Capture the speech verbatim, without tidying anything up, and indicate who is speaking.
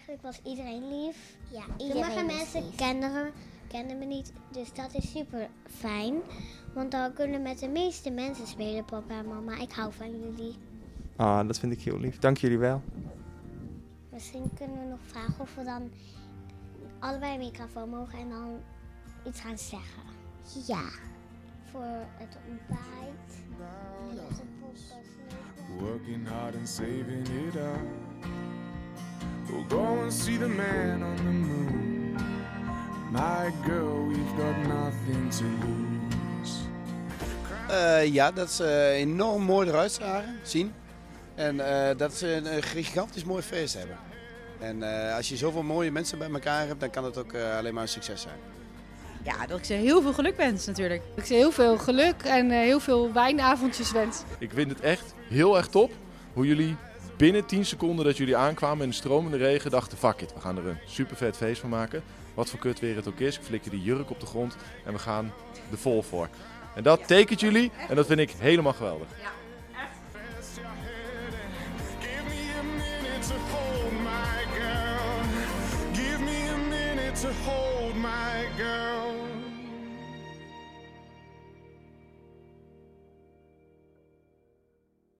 Speaker 1: eigenlijk was iedereen lief.
Speaker 2: Ja,
Speaker 1: Sommige
Speaker 2: iedereen is
Speaker 1: mensen
Speaker 2: lief.
Speaker 1: kenden, kenden me niet, dus dat is super fijn. Want dan kunnen we met de meeste mensen spelen, papa en mama. Ik hou van jullie.
Speaker 3: Ah, dat vind ik heel lief. Dank jullie wel.
Speaker 1: Misschien kunnen we nog vragen of we dan allebei een microfoon mogen en dan iets gaan zeggen.
Speaker 2: Ja.
Speaker 1: Voor het ontbijt. En op de podcast.
Speaker 4: Working hard and saving it up. We'll go and see the man on the moon. My girl, we've got nothing to lose.
Speaker 5: Uh, ja, dat is uh, enorm mooi eruit zagen, zien. En uh, dat ze een, een gigantisch mooi feest hebben. En uh, als je zoveel mooie mensen bij elkaar hebt, dan kan het ook uh, alleen maar een succes zijn.
Speaker 6: Ja, dat ik ze heel veel geluk wens natuurlijk.
Speaker 7: Dat ik ze heel veel geluk en uh, heel veel wijnavondjes wens.
Speaker 8: Ik vind het echt heel erg top hoe jullie binnen tien seconden dat jullie aankwamen in de stromende regen dachten, fuck it, we gaan er een super vet feest van maken. Wat voor kut weer het ook is, ik flikker die jurk op de grond en we gaan er vol voor. En dat ja. tekent jullie en dat vind ik helemaal geweldig. Ja.
Speaker 4: To hold my girl.